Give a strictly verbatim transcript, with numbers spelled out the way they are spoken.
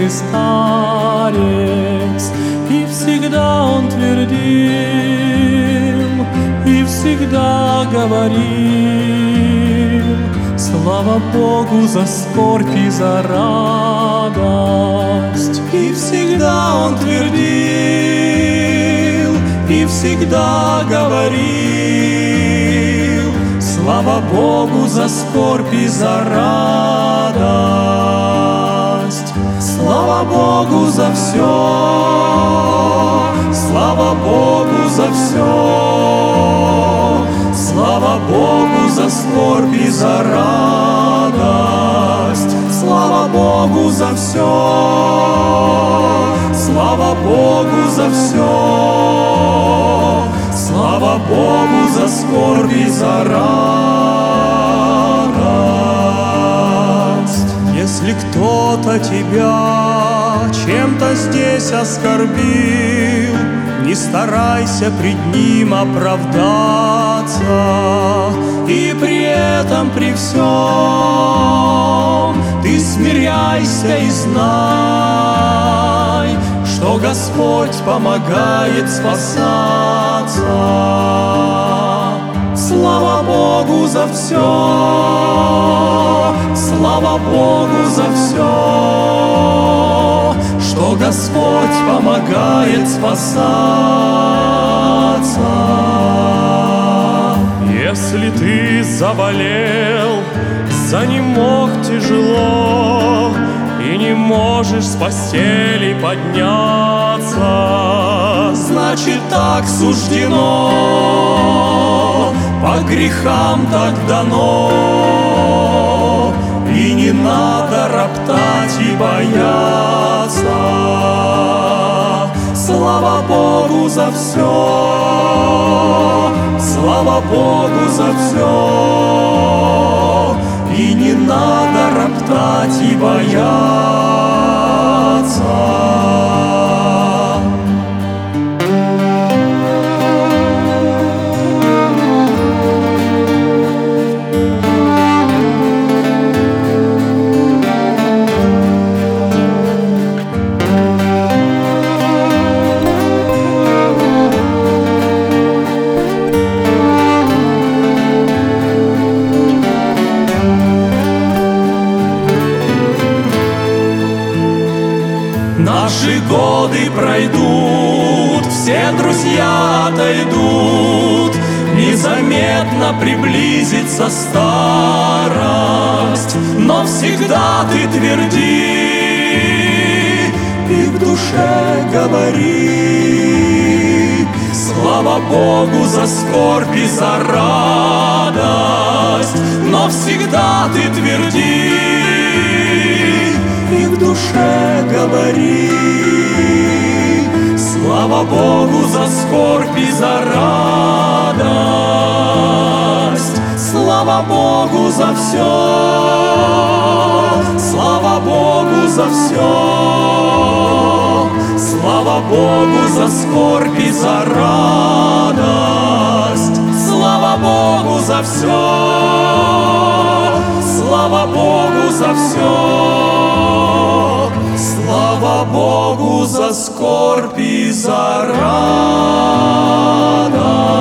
добрый старец, и всегда он твердил, и всегда говорил: слава Богу за скорбь и за радость. И всегда он твердил, и всегда говорил: слава Богу за скорбь и за радость. Слава Богу за все, слава Богу за все, слава Богу за скорбь и за радость. Слава Богу за все, слава Богу за все, слава Богу за скорбь и за радость. Если кто-то тебя чем-то здесь оскорбил, не старайся пред ним оправдаться, и при этом при всем ты смиряйся и знай, что Господь помогает спасаться. Слава Богу за все, слава Богу за все, что Господь помогает спасаться. Если ты заболел, занемог тяжело, и не можешь с постели подняться, значит, так суждено, по грехам так дано, и не надо роптать и бояться. Слава Богу за все, слава Богу за все, и не надо роптать и бояться. Наши годы пройдут, все друзья отойдут, незаметно приблизится старость, но всегда ты тверди и в душе говори: слава Богу за скорбь и за радость, но всегда ты тверди и в душе говори: слава Богу за скорбь и за радость. Слава Богу за все, слава Богу за все, слава Богу за скорбь и за радость. Слава Богу за все, слава Богу за все, слава Богу за скорбь и за радость.